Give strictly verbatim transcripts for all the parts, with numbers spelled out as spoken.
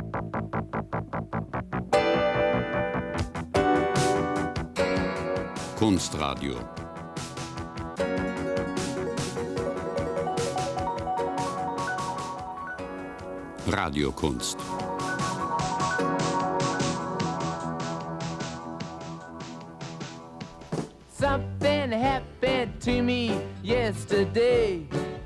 Kunstradio. Radiokunst. Something happened to me yesterday.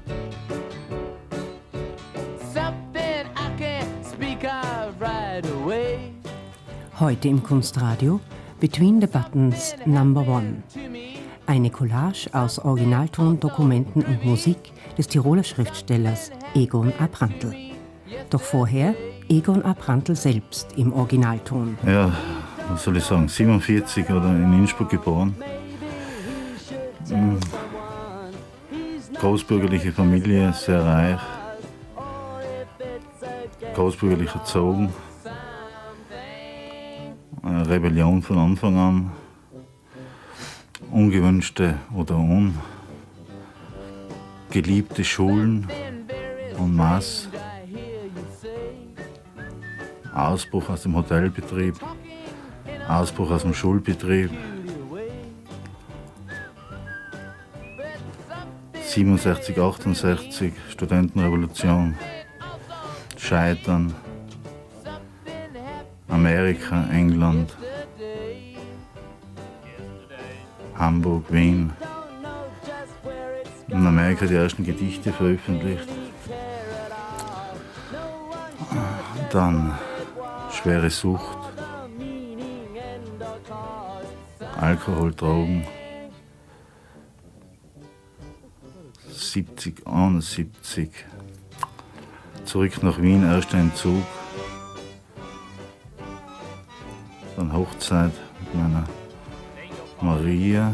Something I can't speak of right away. Heute im Kunstradio Between the Buttons Number One. Eine Collage aus Originalton, Dokumenten und Musik des Tiroler Schriftstellers Egon Aprantl. Doch vorher Egon Aprantl selbst im Originalton. Ja, was soll ich sagen, siebenundvierzig oder in Innsbruck geboren. Großbürgerliche Familie, sehr reich. Großbürgerlich erzogen. Eine Rebellion von Anfang an. Ungewünschte oder ungeliebte Schulen en masse. Ausbruch aus dem Hotelbetrieb, Ausbruch aus dem Schulbetrieb. siebenundsechzig, achtundsechzig, Studentenrevolution, Scheitern, Amerika, England, Hamburg, Wien. In Amerika die ersten Gedichte veröffentlicht. Dann schwere Sucht, Alkohol, Drogen. siebzig, einundsiebzig. Zurück nach Wien, erster Entzug. Dann Hochzeit mit meiner Maria.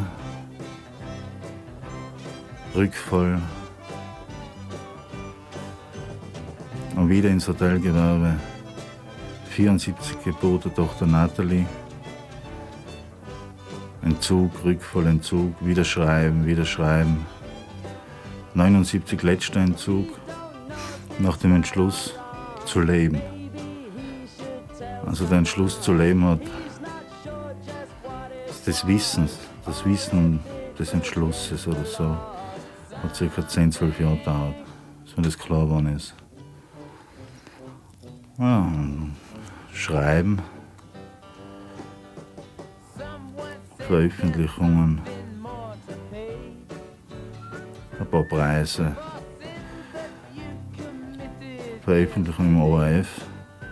Rückfall. Und wieder ins Hotelgewerbe. vierundsiebzig Geburt der Tochter Nathalie. Entzug, Rückfall, Entzug, wieder schreiben, wieder schreiben. neunundsiebzig letzter Entzug, nach dem Entschluss zu leben. Also der Entschluss zu leben hat des Wissens, das Wissen des Entschlusses oder so, hat ca. zehn, zwölf Jahre gedauert, bis mir das klar geworden ist. Ja, Schreiben, Veröffentlichungen, ein paar Preise, Veröffentlichung im O R F.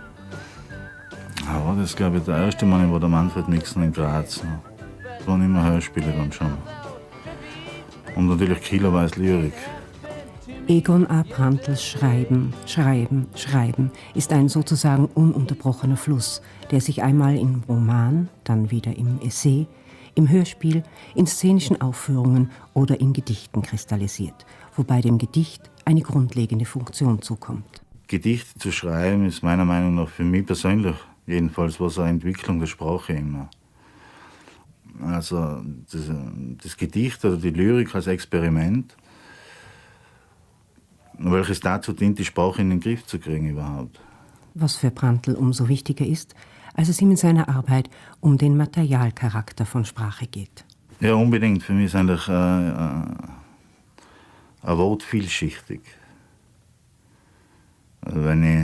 Aber das ist, glaube ich, der erste Mal war der Manfred Mixen in Graz. Das waren immer Hörspiele dann schon. Und natürlich kiloweise Lyrik. Egon Aprantls Schreiben, Schreiben, Schreiben ist ein sozusagen ununterbrochener Fluss, der sich einmal im Roman, dann wieder im Essay, im Hörspiel, in szenischen Aufführungen oder in Gedichten kristallisiert, wobei dem Gedicht eine grundlegende Funktion zukommt. Gedichte zu schreiben ist meiner Meinung nach für mich persönlich jedenfalls was eine Entwicklung der Sprache immer. Also das, das Gedicht oder die Lyrik als Experiment, welches dazu dient, die Sprache in den Griff zu kriegen überhaupt. Was für Prantl umso wichtiger ist, als es ihm in seiner Arbeit um den Materialcharakter von Sprache geht. Ja, unbedingt. Für mich ist eigentlich äh, äh, ein Wort vielschichtig. Wenn ich,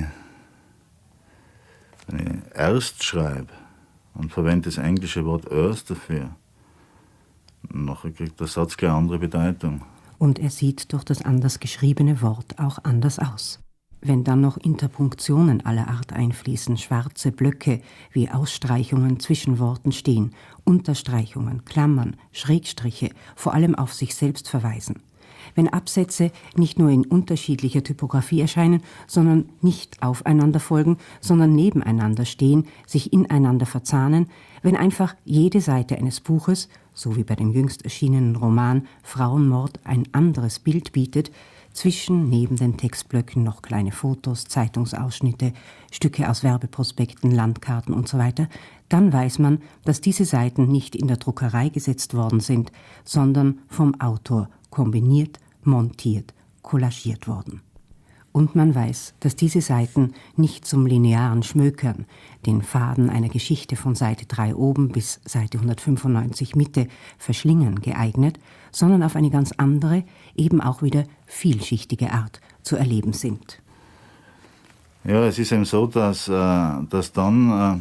wenn ich erst schreibe und verwende das englische Wort erst dafür, nachher kriegt der Satz gleich eine andere Bedeutung. Und er sieht durch das anders geschriebene Wort auch anders aus. Wenn dann noch Interpunktionen aller Art einfließen, schwarze Blöcke wie Ausstreichungen zwischen Worten stehen, Unterstreichungen, Klammern, Schrägstriche, vor allem auf sich selbst verweisen. Wenn Absätze nicht nur in unterschiedlicher Typografie erscheinen, sondern nicht aufeinander folgen, sondern nebeneinander stehen, sich ineinander verzahnen, wenn einfach jede Seite eines Buches, so wie bei dem jüngst erschienenen Roman Frauenmord, ein anderes Bild bietet, zwischen neben den Textblöcken noch kleine Fotos, Zeitungsausschnitte, Stücke aus Werbeprospekten, Landkarten usw., dann weiß man, dass diese Seiten nicht in der Druckerei gesetzt worden sind, sondern vom Autor kombiniert, montiert, collagiert worden. Und man weiß, dass diese Seiten nicht zum linearen Schmökern, den Faden einer Geschichte von Seite drei oben bis Seite hundertfünfundneunzig Mitte verschlingen geeignet, sondern auf eine ganz andere, eben auch wieder vielschichtige Art zu erleben sind. Ja, es ist eben so, dass, äh, dass dann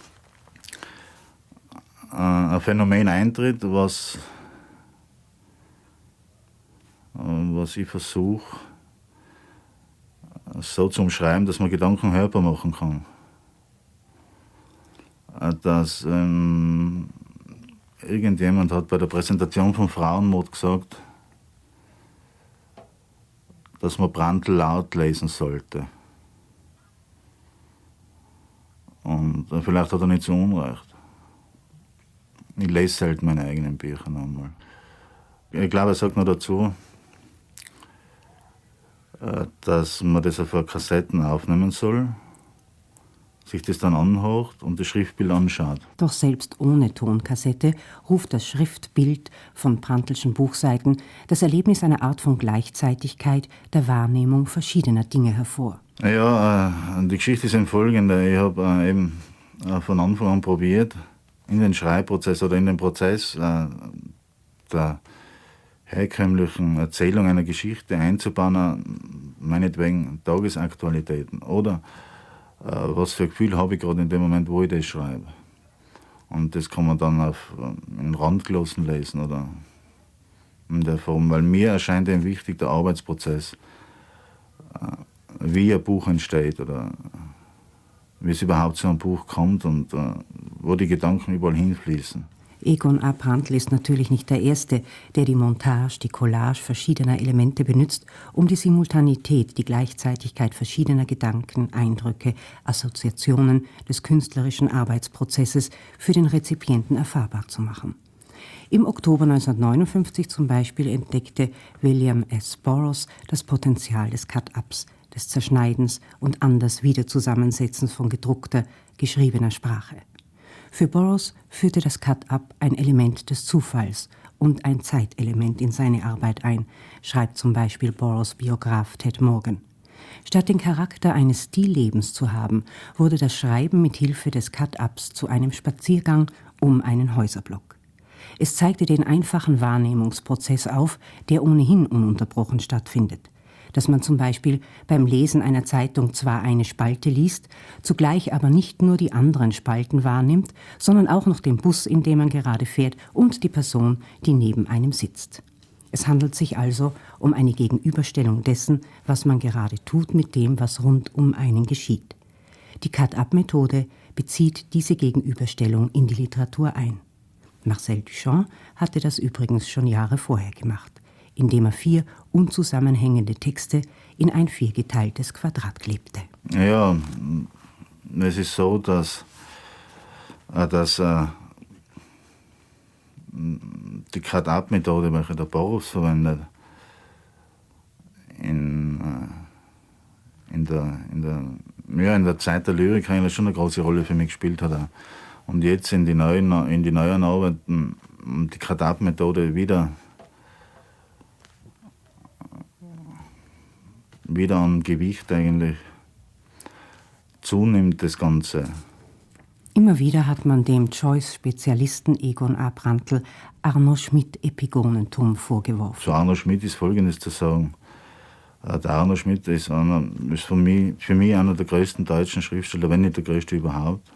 äh, ein Phänomen eintritt, was, äh, was ich versuche so zu umschreiben, dass man Gedanken hörbar machen kann. Äh, dass ähm, irgendjemand hat bei der Präsentation von Frauenmord gesagt, dass man Brandl laut lesen sollte. Und äh, vielleicht hat er nicht so unrecht. Ich lese selten meine eigenen Bücher nochmal. Ich glaube, er sagt noch dazu, äh, dass man das auf Kassetten aufnehmen soll, sich das dann anhört und das Schriftbild anschaut. Doch selbst ohne Tonkassette ruft das Schriftbild von Brandtlschen Buchseiten das Erlebnis einer Art von Gleichzeitigkeit der Wahrnehmung verschiedener Dinge hervor. Ja, äh, die Geschichte ist folgende. Ich habe äh, eben äh, von Anfang an probiert, in den Schreibprozess oder in den Prozess äh, der herkömmlichen Erzählung einer Geschichte einzubauen, meinetwegen Tagesaktualitäten oder äh, was für ein Gefühl habe ich gerade in dem Moment, wo ich das schreibe. Und das kann man dann auf äh, in Randglossen lesen oder in der Form, weil mir erscheint eben wichtig der Arbeitsprozess, äh, wie ein Buch entsteht oder wie es überhaupt zu einem Buch kommt und äh, wo die Gedanken überall hinfließen. Egon A. Brandtl ist natürlich nicht der Erste, der die Montage, die Collage verschiedener Elemente benutzt, um die Simultanität, die Gleichzeitigkeit verschiedener Gedanken, Eindrücke, Assoziationen des künstlerischen Arbeitsprozesses für den Rezipienten erfahrbar zu machen. Im Oktober neunzehnhundertneunundfünfzig zum Beispiel entdeckte William S. Burroughs das Potenzial des Cut-Ups, des Zerschneidens und anders Wiederzusammensetzens von gedruckter, geschriebener Sprache. Für Burroughs führte das Cut-Up ein Element des Zufalls und ein Zeitelement in seine Arbeit ein, schreibt zum Beispiel Burroughs Biograf Ted Morgan. Statt den Charakter eines Stillebens zu haben, wurde das Schreiben mit Hilfe des Cut-Ups zu einem Spaziergang um einen Häuserblock. Es zeigte den einfachen Wahrnehmungsprozess auf, der ohnehin ununterbrochen stattfindet. Dass man zum Beispiel beim Lesen einer Zeitung zwar eine Spalte liest, zugleich aber nicht nur die anderen Spalten wahrnimmt, sondern auch noch den Bus, in dem man gerade fährt, und die Person, die neben einem sitzt. Es handelt sich also um eine Gegenüberstellung dessen, was man gerade tut, mit dem, was rund um einen geschieht. Die Cut-Up-Methode bezieht diese Gegenüberstellung in die Literatur ein. Marcel Duchamp hatte das übrigens schon Jahre vorher gemacht, indem er vier unzusammenhängende Texte in ein viergeteiltes Quadrat klebte. Ja, es ist so, dass, dass äh, die Cut-Up-Methode, welche der Burroughs verwendet, in, äh, in, der, in, der, ja, in der Zeit der Lyrik eigentlich schon eine große Rolle für mich gespielt hat. Und jetzt in die neuen, in die neuen Arbeiten die Cut-Up-Methode wieder wieder an Gewicht eigentlich zunimmt, das Ganze. Immer wieder hat man dem Joyce-Spezialisten Egon A. Brandtl Arno Schmidt-Epigonentum vorgeworfen. Zu Arno Schmidt ist Folgendes zu sagen. Der Arno Schmidt ist, einer, ist für, mich, für mich einer der größten deutschen Schriftsteller, wenn nicht der größte überhaupt.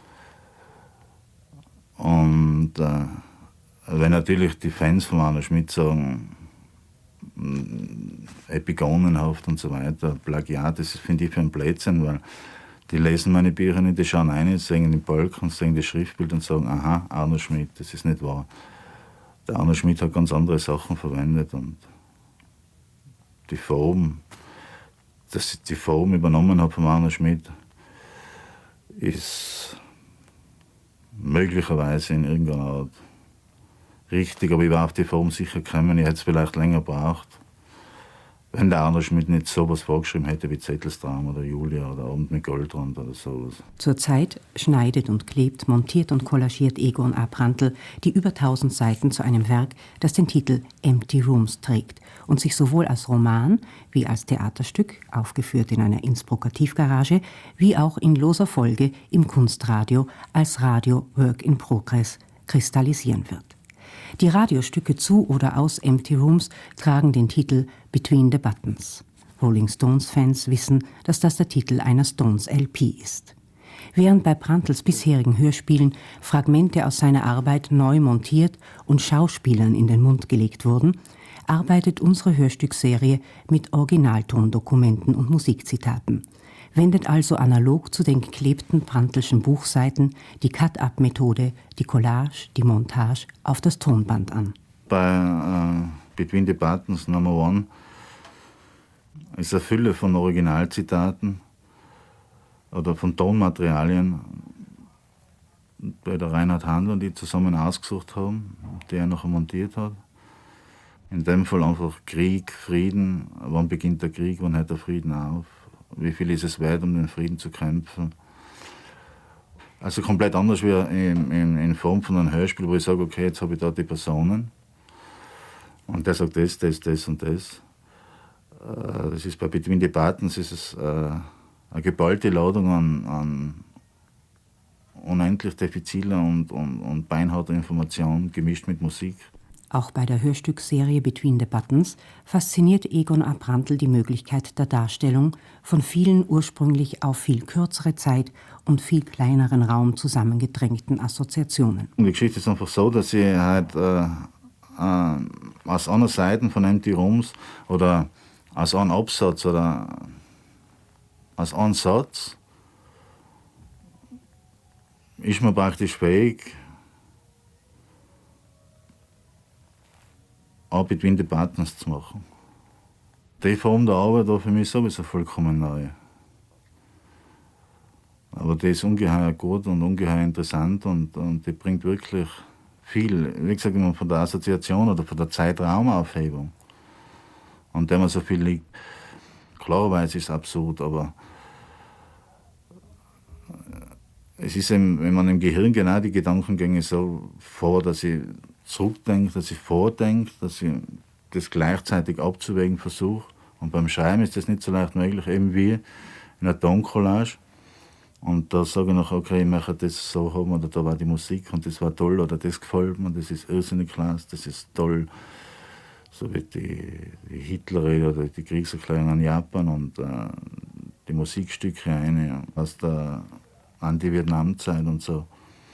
Und äh, wenn natürlich die Fans von Arno Schmidt sagen, epigonenhaft und so weiter, Plagiat, das finde ich für ein Blödsinn, weil die lesen meine Bücher nicht, die schauen rein, sehen den Balken, sehen das Schriftbild und sagen, aha, Arno Schmidt, das ist nicht wahr. Der Arno Schmidt hat ganz andere Sachen verwendet und die Form, dass ich die Form übernommen habe von Arno Schmidt, ist möglicherweise in irgendeiner Art richtig, aber ich war auf die Form sicher gekommen, ich hätte es vielleicht länger gebraucht. wenn der Arno Schmidt nicht sowas vorgeschrieben hätte wie Zettelstraum oder Julia oder Abend mit Goldrand oder sowas. Zurzeit schneidet und klebt, montiert und kollagiert Egon A. Prantl die über tausend Seiten zu einem Werk, das den Titel Empty Rooms trägt und sich sowohl als Roman wie als Theaterstück, aufgeführt in einer Innsbrucker Tiefgarage, wie auch in loser Folge im Kunstradio als Radio Work in Progress kristallisieren wird. Die Radiostücke zu oder aus Empty Rooms tragen den Titel Between the Buttons. Rolling Stones-Fans wissen, dass das der Titel einer Stones-L P ist. Während bei Prantls bisherigen Hörspielen Fragmente aus seiner Arbeit neu montiert und Schauspielern in den Mund gelegt wurden, arbeitet unsere Hörstückserie mit Originaltondokumenten und Musikzitaten, wendet also analog zu den geklebten Prantlschen Buchseiten die Cut-Up-Methode, die Collage, die Montage auf das Tonband an. Bei äh, Between the Buttons Number One ist eine Fülle von Originalzitaten oder von Tonmaterialien, bei der Reinhard Handel, die zusammen ausgesucht haben, die er noch montiert hat. In dem Fall einfach Krieg, Frieden, wann beginnt der Krieg, wann hört der Frieden auf? Wie viel ist es wert, um den Frieden zu kämpfen? Also komplett anders wie in, in, in Form von einem Hörspiel, wo ich sage, okay, jetzt habe ich da die Personen und der sagt das, das, das und das. Das ist bei Between the Buttons ist es äh, eine geballte Ladung an, an unendlich diffiziler und, und, und beinharter Information, gemischt mit Musik. Auch bei der Hörstückserie Between the Buttons fasziniert Egon A. Prantl die Möglichkeit der Darstellung von vielen ursprünglich auf viel kürzere Zeit und viel kleineren Raum zusammengedrängten Assoziationen. Und die Geschichte ist einfach so, dass ich halt äh, äh, aus einer Seite von Empty Rooms oder aus einem Absatz oder aus einem Satz ist man praktisch fähig, auch Between the Buttons zu machen. Die Form der Arbeit war für mich sowieso vollkommen neu. Aber die ist ungeheuer gut und ungeheuer interessant und, und die bringt wirklich viel, wie gesagt, von der Assoziation oder von der Zeitraumaufhebung, an der man so viel liegt. Klarerweise ist es absurd, aber es ist eben, wenn man im Gehirn genau die Gedankengänge so vor, dass ich zurückdenke, dass ich vordenke, dass ich das gleichzeitig abzuwägen versuche. Und beim Schreiben ist das nicht so leicht möglich, eben wie in einer Toncollage. Und da sage ich noch, okay, ich möchte das so haben, oder da war die Musik und das war toll, oder das gefällt mir, das ist irrsinnig klasse, das ist toll. So wie die, die Hitlerrede oder die Kriegserklärung an Japan und äh, die Musikstücke eine aus der Anti-Vietnam-Zeit und so.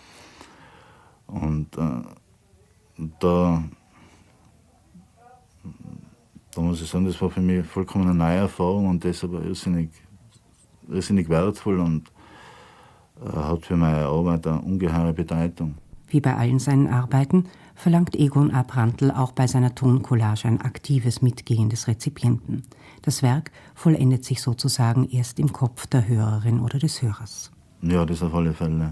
Und äh, da, da muss ich sagen, das war für mich vollkommen eine neue Erfahrung und das aber irrsinnig, irrsinnig wertvoll und äh, hat für meine Arbeit eine ungeheure Bedeutung. Wie bei allen seinen Arbeiten verlangt Egon A. Prantl auch bei seiner Toncollage ein aktives Mitgehen des Rezipienten. Das Werk vollendet sich sozusagen erst im Kopf der Hörerin oder des Hörers. Ja, das auf alle Fälle.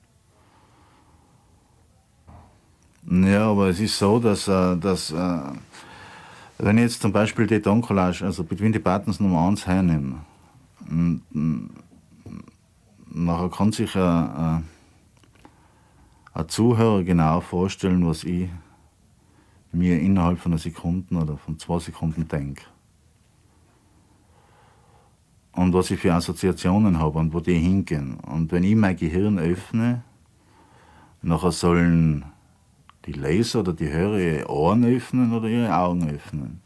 Ja, aber es ist so, dass, dass wenn ich jetzt zum Beispiel die Toncollage, also Between the Buttons Nummer eins hernehme, nachher kann sich ein, ein Zuhörer genau vorstellen, was ich mir innerhalb von einer Sekunde oder von zwei Sekunden denke. Und was ich für Assoziationen habe und wo die hingehen. Und wenn ich mein Gehirn öffne, nachher sollen die Leser oder die Hörer ihre Ohren öffnen oder ihre Augen öffnen.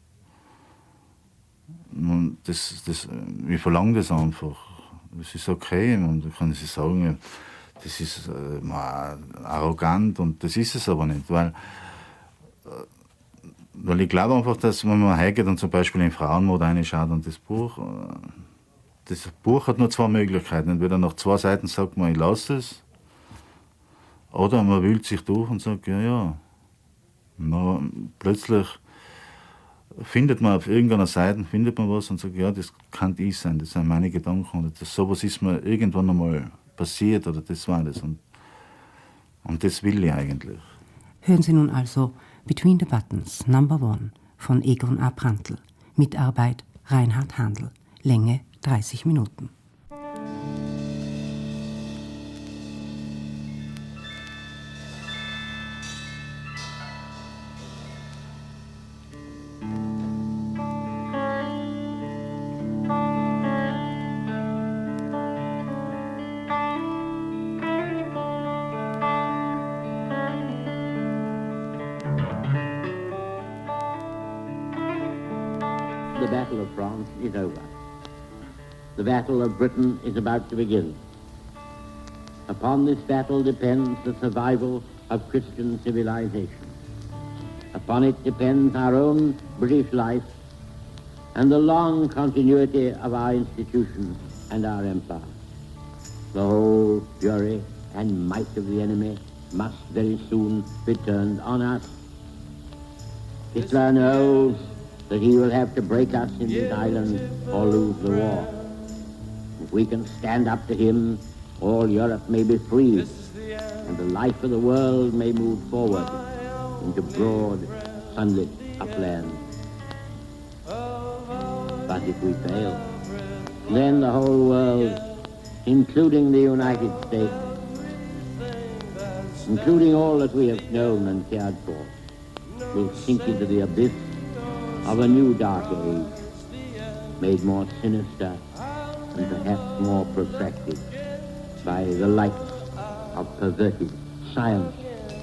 Und das, das, ich verlange das einfach. Das ist okay. Und da kann ich sagen, das ist äh, arrogant und das ist es aber nicht. Weil, weil ich glaube einfach, dass wenn man hergeht und zum Beispiel in Frauenmode reinschaut und das Buch, das Buch hat nur zwei Möglichkeiten. Entweder nach zwei Seiten sagt man, ich lasse es, oder man wühlt sich durch und sagt, ja, ja. Na, plötzlich findet man auf irgendeiner Seite findet man was und sagt, ja, das kann ich sein, das sind meine Gedanken. Oder das, sowas ist mir irgendwann einmal passiert oder das war das. Und, und das will ich eigentlich. Hören Sie nun also Between the Buttons, Number One von Egon A. Prantl. Mitarbeit Reinhard Handl. Länge dreißig Minuten. The Battle of France is over. The Battle of Britain is about to begin. Upon this battle depends the survival of Christian civilization. Upon it depends our own British life and the long continuity of our institutions and our empire. The whole fury and might of the enemy must very soon be turned on us. Hitler knows that he will have to break us in this island or lose the war. If we can stand up to him, all Europe may be freed, and the life of the world may move forward into broad, sunlit upland. But if we fail, then the whole world, including the United States, including all that we have known and cared for, will sink into the abyss of a new dark age, made more sinister and perhaps more protracted by the lights of perverted science.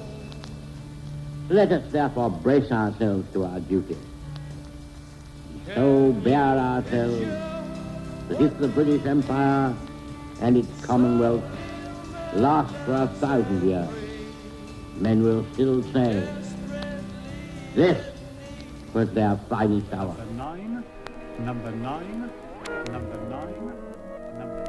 Let us therefore brace ourselves to our duty, and so bear ourselves that if the British Empire and its Commonwealth last for a thousand years, men will still say, this was their finest hour. Number nine, number nine, number nine, number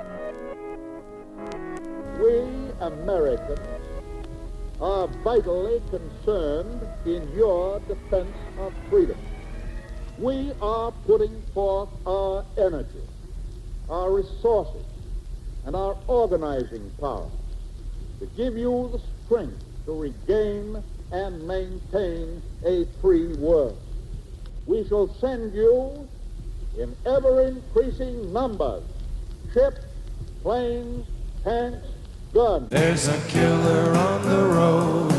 nine. We Americans are vitally concerned in your defense of freedom. We are putting forth our energy, our resources, and our organizing power to give you the strength to regain and maintain a free world. We shall send you in ever-increasing numbers, ships, planes, tanks, guns. There's a killer on the road.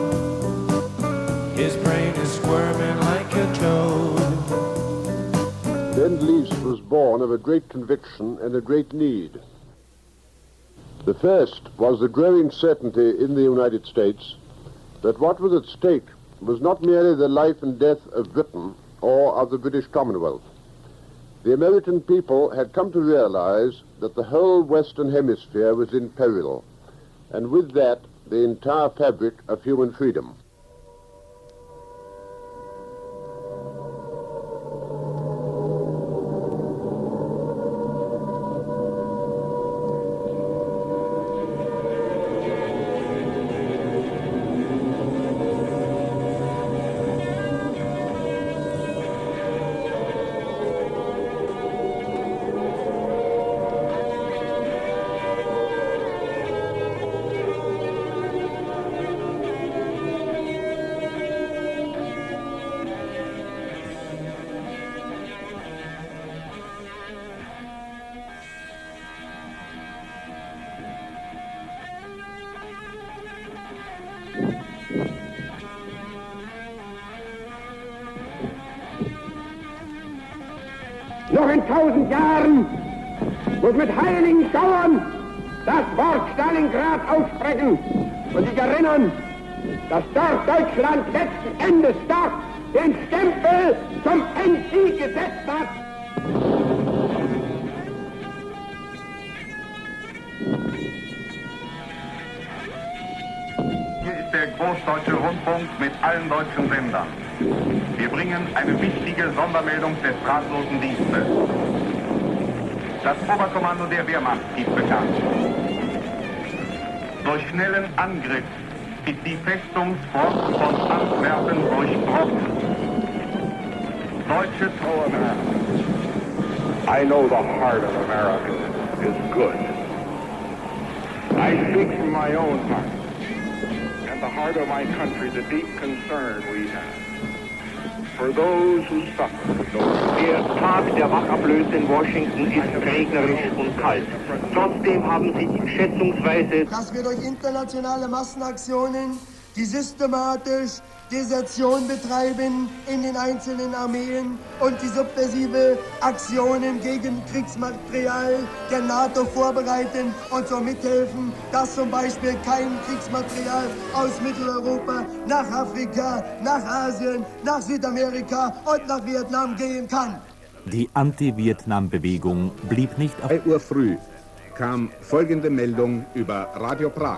His brain is squirming like a toad. Lend-Lease was born of a great conviction and a great need. The first was the growing certainty in the United States that what was at stake was not merely the life and death of Britain or of the British Commonwealth. The American people had come to realize that the whole Western Hemisphere was in peril, and with that, the entire fabric of human freedom. Noch in tausend Jahren muss mit heiligen Schauern das Wort Stalingrad aussprechen und sich erinnern, dass dort Deutschland letzten Endes doch den Stempel zum Endsieg gesetzt hat. Hier ist der Großdeutsche Rundfunk mit allen deutschen Sendern. Wir bringen eine wichtige Sondermeldung des drahtlosen Dienstes. Das Oberkommando der Wehrmacht gibt bekannt. Durch schnellen Angriff ist die Festungsfront von Antwerpen durchbrochen. Deutsche Truppen. I know the heart of America is good. I speak from my own heart and the heart of my country, the deep concern we have. for those who suffer. Der Tag der Wachablöse in Washington ist regnerisch und kalt. Trotzdem haben sich schätzungsweise... Dass wir durch internationale Massenaktionen, die systematisch Desertion betreiben in den einzelnen Armeen und die subversive Aktionen gegen Kriegsmaterial der NATO vorbereiten und so mithelfen, dass zum Beispiel kein Kriegsmaterial aus Mitteleuropa nach Afrika, nach Asien, nach Südamerika und nach Vietnam gehen kann. Die Anti-Vietnam-Bewegung blieb nicht auf... drei Uhr früh kam folgende Meldung über Radio Prag.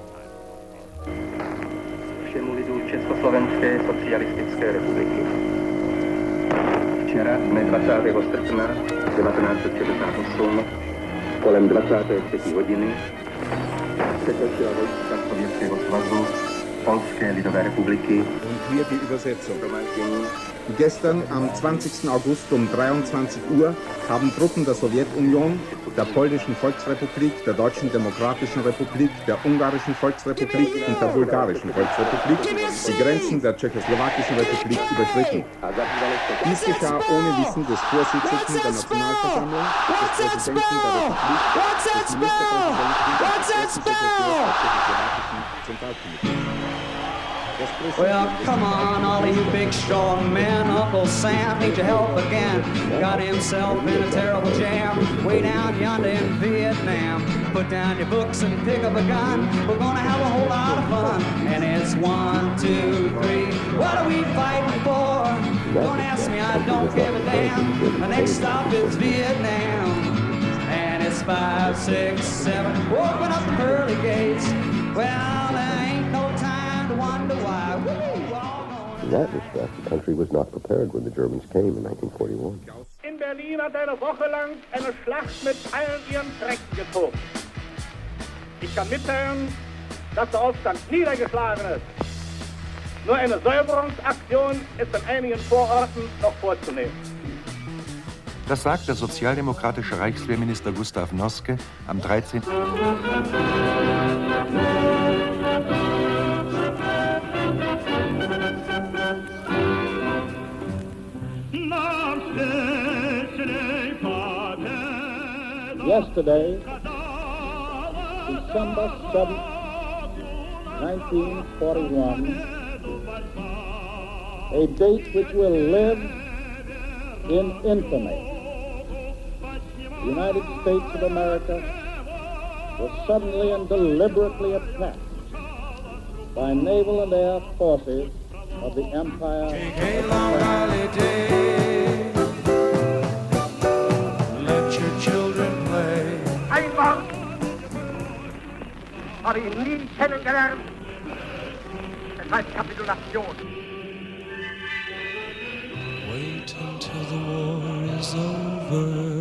Československé socialistické republiky. Včera, dne dvacátého srpna devatenáct set šedesát osm, kolem dvacáté třetí hodiny, překročila vojska Sovětského svazu, Polské lidové republiky. Und hier die Übersetzung. Gestern am zwanzigsten August um dreiundzwanzig Uhr haben Truppen der Sowjetunion, der Polnischen Volksrepublik, der Deutschen Demokratischen Republik, der Ungarischen Volksrepublik und der Bulgarischen Volksrepublik die Grenzen der Tschechoslowakischen Republik überschritten. Dies geschah ohne Wissen des Vorsitzenden der Nationalversammlung, des Präsidenten der Republik, des Ministerpräsidenten und des ersten Sekretärs des Tschechoslowakischen Zentralkomitees. Well, come on, all of you big strong men. Uncle Sam needs your help again. Got himself in a terrible jam way down yonder in Vietnam. Put down your books and pick up a gun. We're gonna have a whole lot of fun. And it's one, two, three. What are we fighting for? Don't ask me, I don't give a damn. The next stop is Vietnam. And it's five, six, seven. Open up the pearly gates. Well, there ain't no time to wonder why. In that respect, the country was not prepared when the Germans came in nineteen forty-one. In Berlin hat eine Woche lang eine Schlacht mit allen ihren Kräften getobt. Ich kann mitteilen, dass der Aufstand niedergeschlagen ist. Nur eine Säuberungsaktion ist in einigen Vororten noch vorzunehmen. Das sagt der sozialdemokratische Reichswehrminister Gustav Noske am dreizehnten Yesterday, December seventh, nineteen forty-one, a date which will live in infamy. The United States of America was suddenly and deliberately attacked by naval and air forces of the Empire. Let your children play. Ein Wort habe ich nie kennengelernt. Es heißt Kapitulation. Wait until the war is over.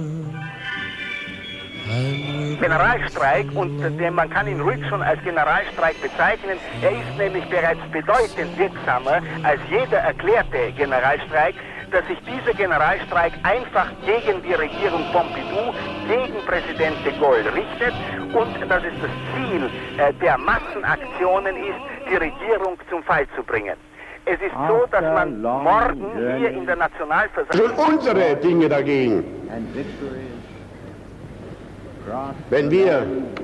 Generalstreik, und den, man kann ihn ruhig schon als Generalstreik bezeichnen. Er ist nämlich bereits bedeutend wirksamer als jeder erklärte Generalstreik, dass sich dieser Generalstreik einfach gegen die Regierung Pompidou, gegen Präsident de Gaulle richtet und dass es das Ziel äh, der Massenaktionen ist, die Regierung zum Fall zu bringen. Es ist so, dass man morgen hier in der Nationalversammlung... Sind unsere Dinge dagegen. Wenn wir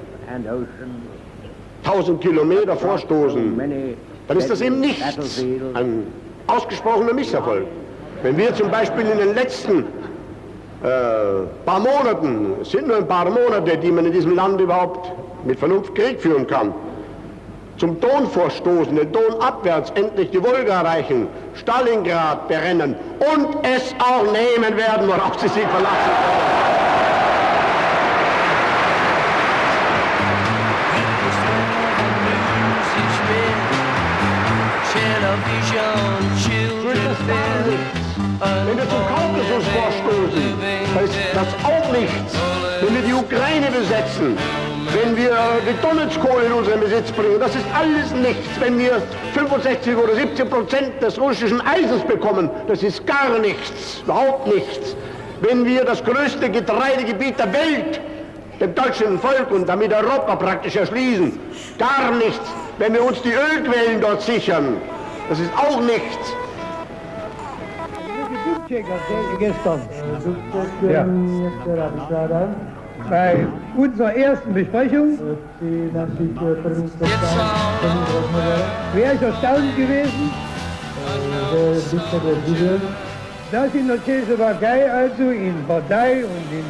tausend Kilometer vorstoßen, dann ist das eben nichts, ein ausgesprochener Misserfolg. Wenn wir zum Beispiel in den letzten äh, paar Monaten, es sind nur ein paar Monate, die man in diesem Land überhaupt mit Vernunft Krieg führen kann, zum Don vorstoßen, den Don abwärts endlich die Wolga erreichen, Stalingrad berennen und es auch nehmen werden, worauf sie sich verlassen können. Wenn wir zum Kaukasus vorstoßen, dann ist das auch nichts. Wenn wir die Ukraine besetzen, wenn wir die Donetskohle in unseren Besitz bringen, das ist alles nichts. Wenn wir fünfundsechzig oder siebzig Prozent des russischen Eisens bekommen, das ist gar nichts, überhaupt nichts. Wenn wir das größte Getreidegebiet der Welt dem deutschen Volk und damit Europa praktisch erschließen, gar nichts. Wenn wir uns die Ölquellen dort sichern, das ist auch nichts. Gestern. Ja. Bei unserer ersten Besprechung wäre ich erstaunt gewesen, dass in der Tschechoslowakei, also in Partei und in,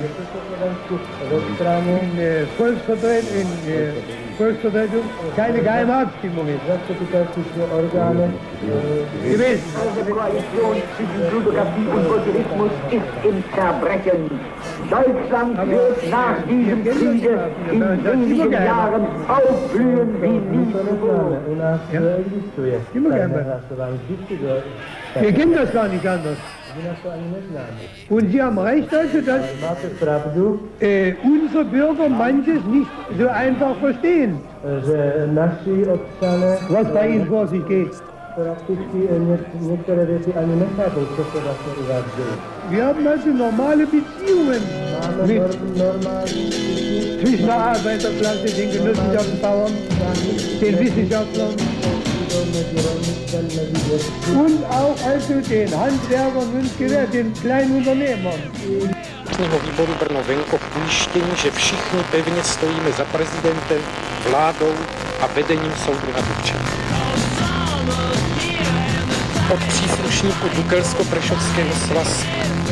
in äh, Volksvertret, in äh, Volksvertretung keine geheime Abstimmung ist. Gewesen. Die Koalition zwischen Plutokratie und Bolschewismus ist im Zerbrechen. Deutschland wird nach diesem Kriege in wenigen Jahren aufblühen wie nie zuvor. Wir kennen das gar nicht anders. Und Sie haben recht, also, dass äh, unsere Bürger manches nicht so einfach verstehen, was bei ihnen vor sich geht. Wir haben also normale Beziehungen mit, zwischen der Arbeiterklasse, den Genossenschaftsbauern, den Wissenschaftlern und auch also den Handwerkern und den kleinen Unternehmern. Výboru Brno-Venkov ujištění, že všichni pevně stojíme za prezidentem, vládou a vedením soudruha Dubčeka. Od příslušníků Bukelsko-Prešovského svazu,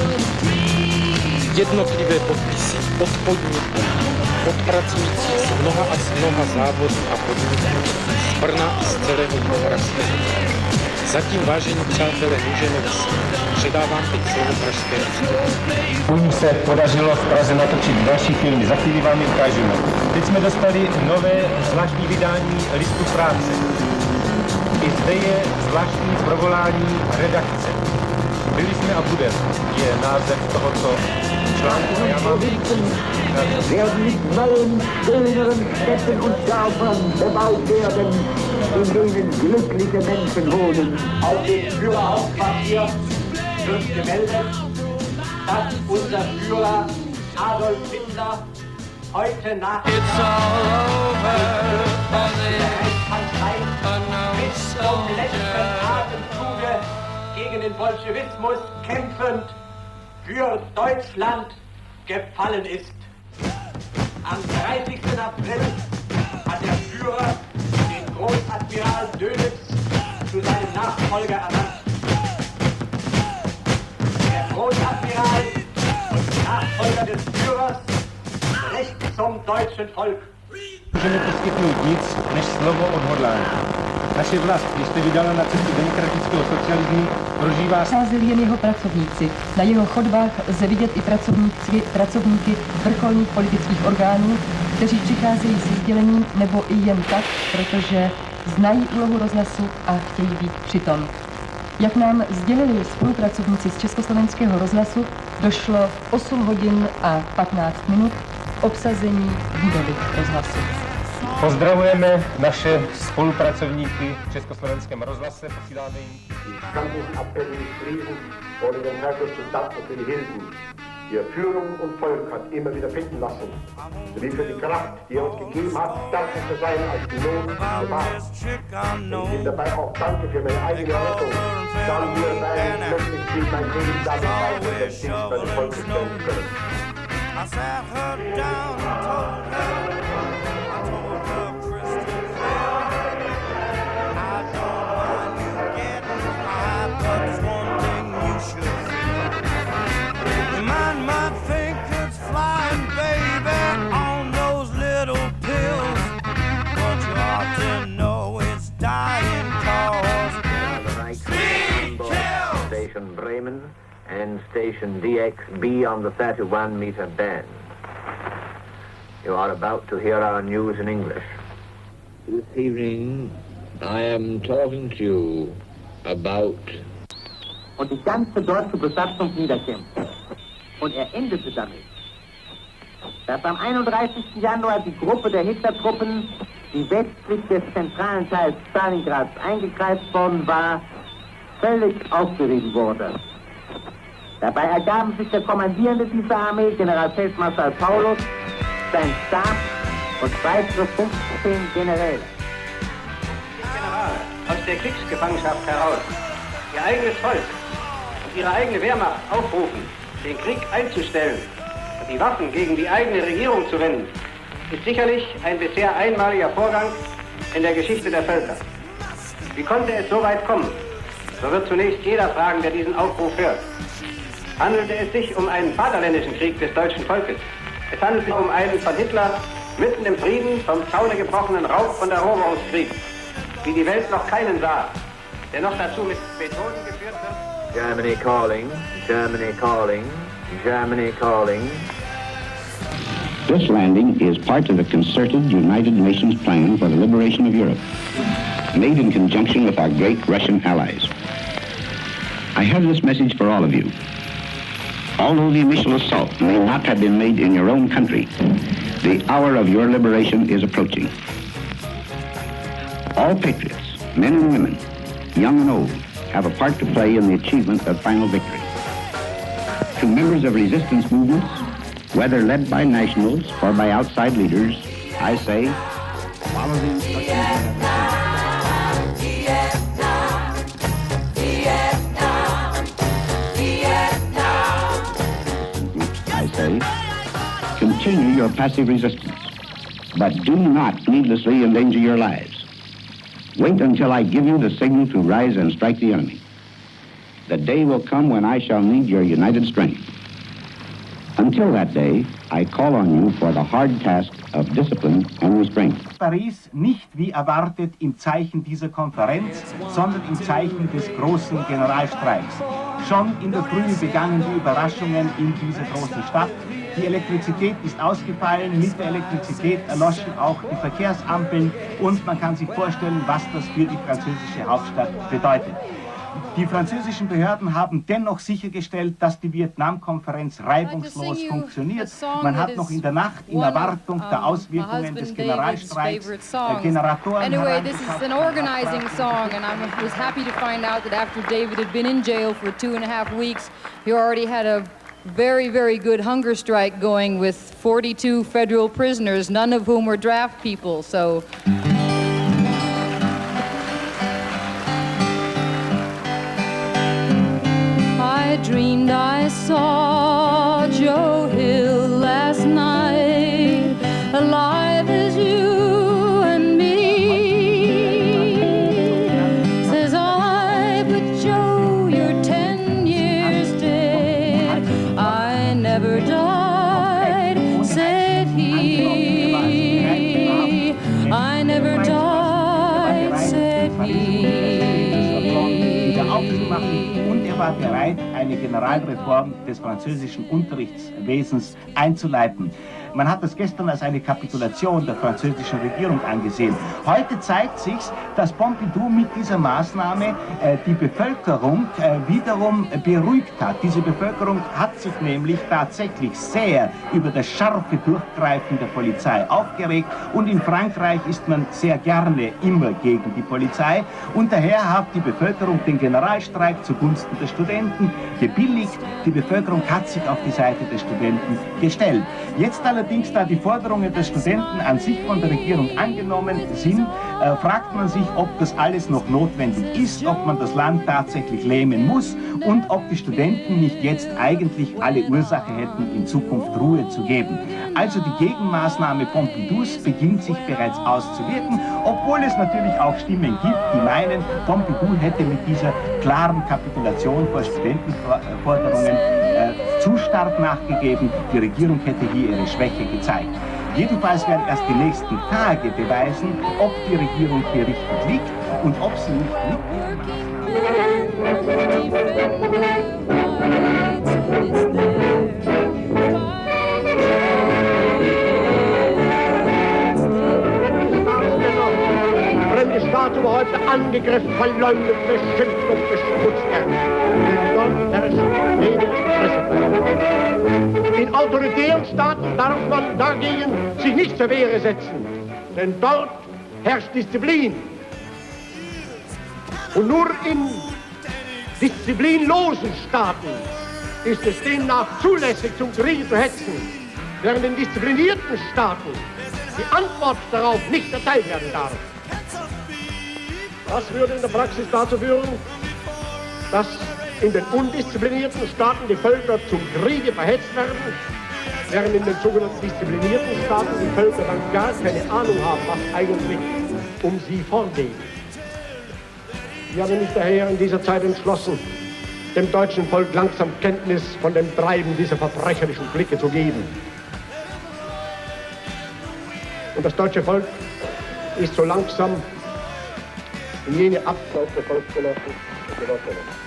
jednotlivé podpisy od podniků, od pracujících z mnoha a z mnoha závodů a podniků z Brna a z celého Jihomoravského. Zatím, vážení přátelé, můžeme vysvětlit. Předávám teď slovo pražské Už se podařilo v Praze natočit další filmy, za chvíli vám je ukážeme. Teď jsme dostali nové zvláštní vydání Listu práce. I zde je zvláštní provolání redakce. Byli jsme a budeme, je název tohoto článku a já mám... Werden mit neuen, schöneren Städten und Dörfern bebaut werden, in denen glückliche Menschen wohnen. Auf dem Führerhauptquartier wird gemeldet, dass unser Führer Adolf Hitler heute Nacht It's all over for the bis zum letzten Atemzuge gegen den Bolschewismus kämpfend für Deutschland gefallen ist. Am dreißigsten April hat der Führer den Großadmiral Dönitz zu seinem Nachfolger ernannt. Der Großadmiral und Nachfolger des Führers recht zum deutschen Volk. Můžeme poskytnout nic než slovo odhodlání. Naše vlast, ještě vydala na cestu demokratického socialismu, prožívá... Přázeli jen jeho pracovníci. Na jeho chodbách lze vidět i pracovníky, pracovníky vrcholných politických orgánů, kteří přicházejí s sdělením nebo i jen tak, protože znají úlohu rozhlasu a chtějí být přitom. Jak nám sdělili spolupracovníci z Československého rozhlasu, došlo v osm hodin a patnáct minut k obsazení budovy rozhlasu. Pozdravujeme naše spolupracovníky v Československém rozhlase, posíláme jim. Ich kann diesen Appell nicht lesen, ohne den märkischen Dank für die Hilfen, die Führung und Volk hat immer wieder bitten lassen, sowie für die Kraft, die er uns gegeben hat, stärker zu sein als die Not gewahrt. Ich will dabei auch danke für meine eigene Rettung. Dann wir sein, möchte ich viel mein Leben damit weiter, dass ich bei dem Volk stellen können. I sat her down and told her, I told her crystal clear, I don't mind you getting high, but there's one thing you should fear. Your mind might think it's flying, baby, on those little pills, but you ought to know it's dying cause Speed kill! Station Bremen and station D X B on the thirty-one meter band. You are about to hear our news in English. This evening I am talking to you about... Und die ganze deutsche Besatzung niederkämpft. Und er endete damit, dass am einunddreißigsten Januar die Gruppe der Hitlertruppen, die westlich des zentralen Teils Stalingrads eingekreist worden war, völlig aufgerieben wurde. Dabei ergaben sich der Kommandierende dieser Armee, Generalfeldmarschall Paulus, sein Stab und weitere fünfzehn Generäle. General, aus der Kriegsgefangenschaft heraus, ihr eigenes Volk ihre eigene Wehrmacht aufrufen, den Krieg einzustellen und die Waffen gegen die eigene Regierung zu wenden, ist sicherlich ein bisher einmaliger Vorgang in der Geschichte der Völker. Wie konnte es so weit kommen? So wird zunächst jeder fragen, der diesen Aufruf hört. Handelte es sich um einen vaterländischen Krieg des deutschen Volkes? Es handelt sich um einen von Hitler mitten im Frieden vom Zaune gebrochenen Raub- und Eroberungskrieg, wie die Welt noch keinen sah, der noch dazu mit Methoden geführt wird. Germany calling, Germany calling, Germany calling. This landing is part of a concerted United Nations plan for the liberation of Europe, made in conjunction with our great Russian allies. I have this message for all of you. Although the initial assault may not have been made in your own country, the hour of your liberation is approaching. All patriots, men and women, young and old, have a part to play in the achievement of final victory. To members of resistance movements, whether led by nationals or by outside leaders, I say, follow the instructions. I say, continue your passive resistance, but do not needlessly endanger your lives. Wait until I give you the signal to rise and strike the enemy. The day will come when I shall need your united strength. Until that day, I call on you for the hard task of discipline and restraint. Paris nicht wie erwartet im Zeichen dieser Konferenz, sondern im Zeichen des großen Generalstreiks. Schon in der Früh begannen die Überraschungen in dieser großen Stadt. Die Elektrizität ist ausgefallen, mit der Elektrizität erloschen auch die Verkehrsampeln und man kann sich vorstellen, was das für die französische Hauptstadt bedeutet. Die französischen Behörden haben dennoch sichergestellt, dass die Vietnamkonferenz reibungslos funktioniert. Man hat noch in der Nacht in Erwartung der Auswirkungen des Generalstreiks äh, Generatoren Anyway, this is an organizing song, and I was happy to find out that after David had been in jail for two and a half weeks, he already had a very, very good hunger strike going with forty-two federal prisoners, none of whom were draft people, so... I dreamed I saw Joe Hill last night, alive as you and me. Says I, but Joe, you're ten years dead. I never died, said he. I never died, said he. Und er war bereit, eine Generalreform des französischen Unterrichtswesens einzuleiten. Man hat das gestern als eine Kapitulation der französischen Regierung angesehen. Heute zeigt sich, dass Pompidou mit dieser Maßnahme äh, die Bevölkerung äh, wiederum äh, beruhigt hat. Diese Bevölkerung hat sich nämlich tatsächlich sehr über das scharfe Durchgreifen der Polizei aufgeregt und in Frankreich ist man sehr gerne immer gegen die Polizei und daher hat die Bevölkerung den Generalstreik zugunsten der Studenten gebilligt. Die Bevölkerung hat sich auf die Seite der Studenten gestellt. Jetzt allerdings, da die Forderungen der Studenten an sich von der Regierung angenommen sind, äh, fragt man sich, ob das alles noch notwendig ist, ob man das Land tatsächlich lähmen muss und ob die Studenten nicht jetzt eigentlich alle Ursache hätten, in Zukunft Ruhe zu geben. Also die Gegenmaßnahme Pompidous beginnt sich bereits auszuwirken, obwohl es natürlich auch Stimmen gibt, die meinen, Pompidou hätte mit dieser klaren Kapitulation vor Studentenforderungen äh, zu stark nachgegeben. Die Regierung hätte hier ihre Schwäche gezeigt. Jedenfalls werden erst die nächsten Tage beweisen, ob die Regierung hier richtig liegt und ob sie nicht mit fremde Staatsoberhäupter angegriffen, verleumdet, beschimpft und beschmutzt werden. Dort herrscht Friedensfreiheit. In autoritären Staaten darf man dagegen sich nicht zur Wehre setzen, denn dort herrscht Disziplin. Und nur in disziplinlosen Staaten ist es demnach zulässig, zum Krieg zu hetzen, während in disziplinierten Staaten die Antwort darauf nicht erteilt werden darf. Das würde in der Praxis dazu führen, dass in den undisziplinierten Staaten die Völker zum Kriege verhetzt werden, während in den sogenannten disziplinierten Staaten die Völker dann gar keine Ahnung haben, was eigentlich um sie vorgeht. Ich habe mich daher in dieser Zeit entschlossen, dem deutschen Volk langsam Kenntnis von dem Treiben dieser verbrecherischen Blicke zu geben. Und das deutsche Volk ist so langsam in jene Abschluss der Volksgenossen und Genossinnen.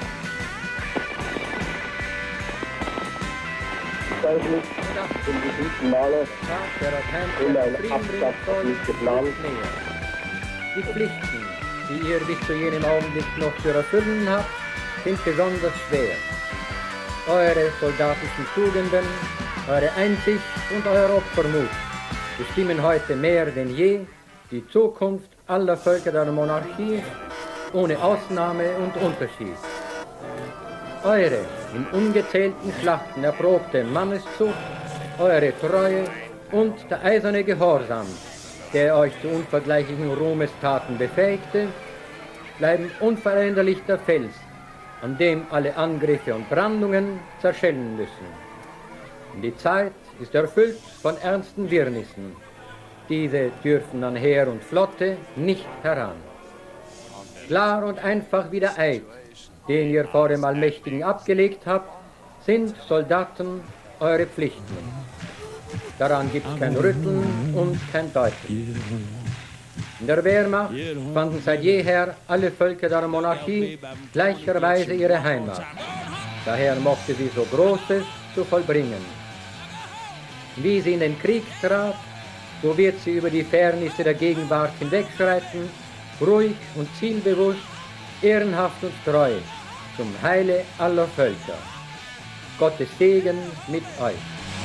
Zum gefühlten Male in ein Abschluss geplant. Die Pflichten, die ihr bis zu jenem Augenblick noch zu erfüllen habt, sind besonders schwer. Eure soldatischen Tugenden, eure Einsicht und euer Opfermut bestimmen heute mehr denn je die Zukunft aller Völker der Monarchie, ohne Ausnahme und Unterschied. Eure in ungezählten Schlachten erprobte Manneszucht, eure Treue und der eiserne Gehorsam, der euch zu unvergleichlichen Ruhmestaten befähigte, bleiben unveränderlich der Fels, an dem alle Angriffe und Brandungen zerschellen müssen. Die Zeit ist erfüllt von ernsten Wirrnissen. Diese dürfen an Heer und Flotte nicht heran. Klar und einfach wie der Eid, den ihr vor dem Allmächtigen abgelegt habt, sind Soldaten eure Pflichten. Daran gibt es kein Rütteln und kein Deuten. In der Wehrmacht fanden seit jeher alle Völker der Monarchie gleicherweise ihre Heimat. Daher mochte sie so Großes zu vollbringen. Wie sie in den Krieg trat, so wird sie über die Fährnisse der Gegenwart hinwegschreiten, ruhig und zielbewusst, ehrenhaft und treu, zum Heile aller Völker. Gottes Segen mit euch.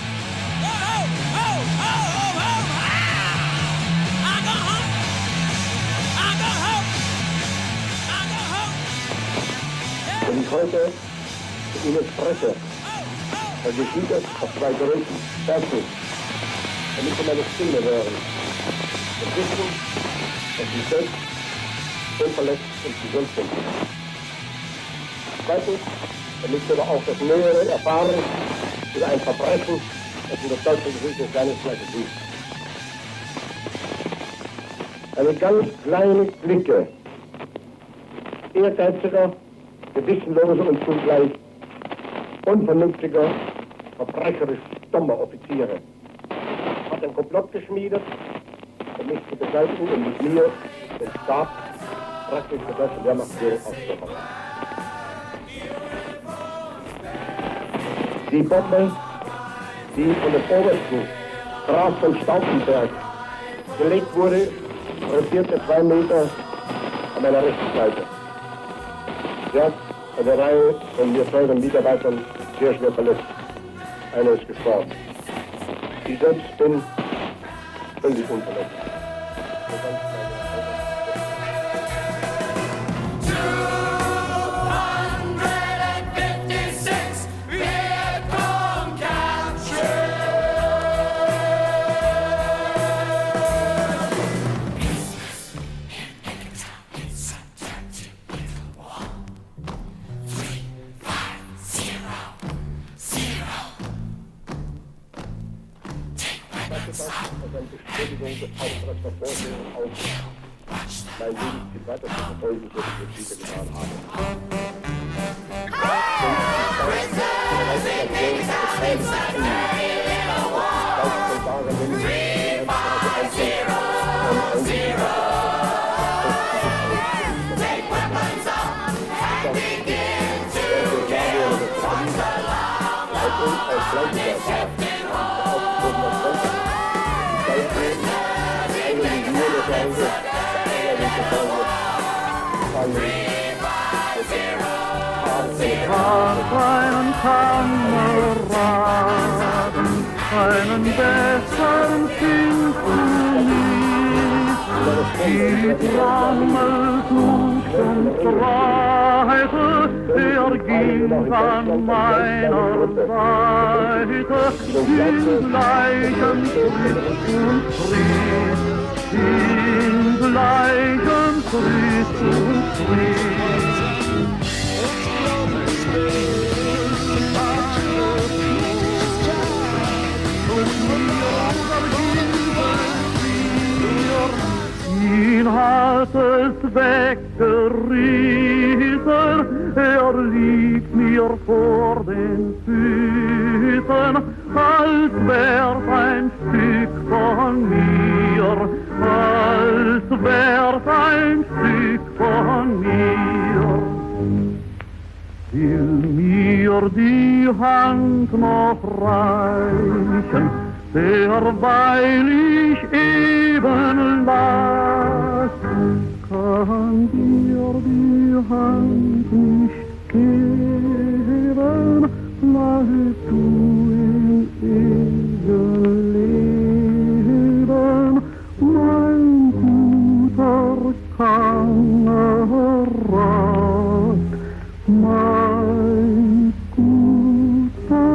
Wenn ich heute zu Ihnen spreche, dann geschieht es auf zwei Gründen. Erstens, damit Sie meine Stimme hören und wissen, dass Sie selbst unverletzt und gesund sind. Zweitens, damit Sie aber auch das Nähere erfahren über ein Verbrechen, das in der deutschen Geschichte seinesgleichen sucht. Eine ganz kleine Clique ehrgeiziger, gewissenloser und zugleich unvernünftiger, verbrecherisch dummer Offiziere hat ein Komplott geschmiedet, um mich zu beseitigen und mit mir den Stab praktisch der deutschen Wehrmachtsführung auszubauen. Die Bombe, die von dem obersten Graf von Stauffenberg gelegt wurde, rotierte zwei Meter an meiner rechten Seite. Sie hat eine Reihe von mir teuren Mitarbeitern sehr schwer verletzt. Einer ist gestorben. Ich selbst bin völlig unverletzt. Mein Lebensziel weiter zu verfolgen, so wie ich es getan habe. Keinen Kameraden, keinen besseren finden ließ. Die Trommel tut und Reise, er ging an meiner Seite, in gleichem Schritt und Fried, in gleichem Schritt und Fried. Ihn hat es weggerissen, er liegt mir vor den Füßen, als wär's ein Stück von mir, als wär's ein Stück von mir. Will mir die Hand noch reichen, derweil ich eben las, kann dir die Hand nicht geben, bleib du im ewigen Leben, mein guter Kamerad, mein guter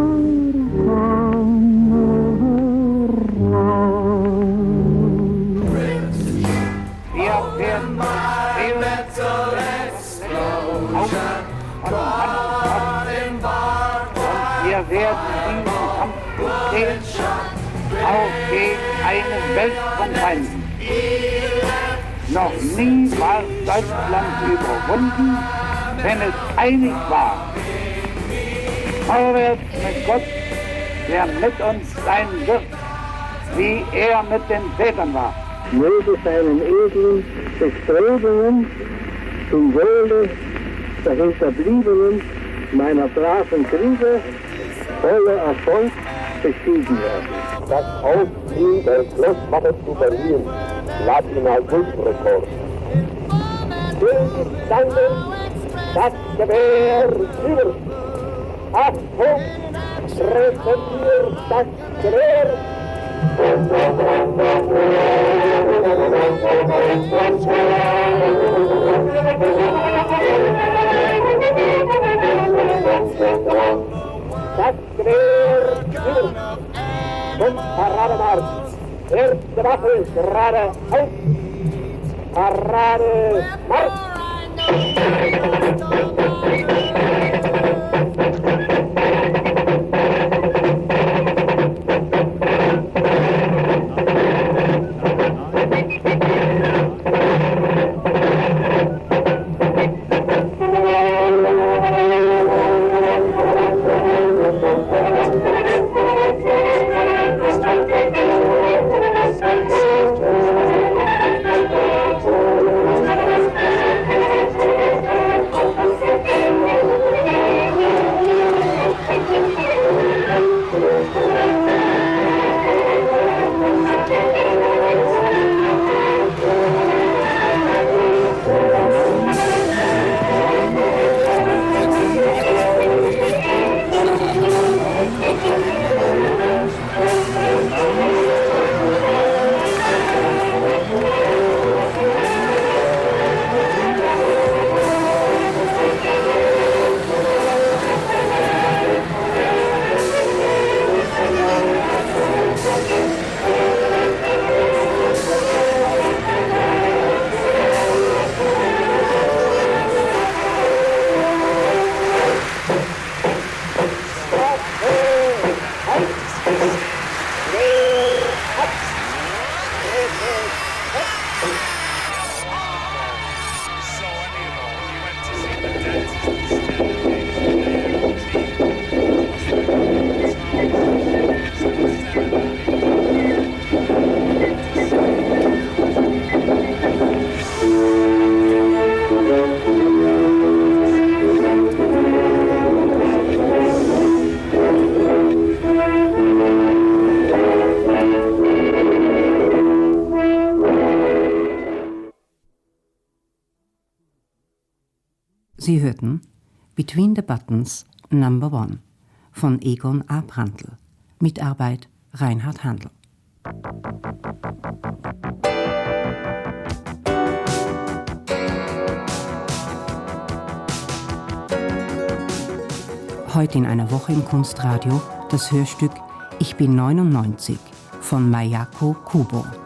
Wir werden diesen Kampf stehen, auch gegen eine Welt von Feinden. Noch nie war Deutschland überwunden, wenn es einig war. Vorwärts mit Gott, der mit uns sein wird, wie er mit den Vätern war. Möge seinen edlen Bestrebungen zum Wohle der Hinterbliebenen meiner braven Kriege voller Erfolg beschieden werden. Das Aufziehen der Schlosswache zu Berlin lag in Augustrekord. Stillgestanden, das Gewehr über. Achtung, präsentiert das Gewehr. Das Gewehr über. Zum Parademarsch. Erste Waffe gerade auf. Parade Marsch. Sie hörten Between the Buttons Number One von Egon A. Brandl. Mitarbeit Reinhard Handel. Heute in einer Woche im Kunstradio das Hörstück Ich bin neunundneunzig von Mayako Kubo.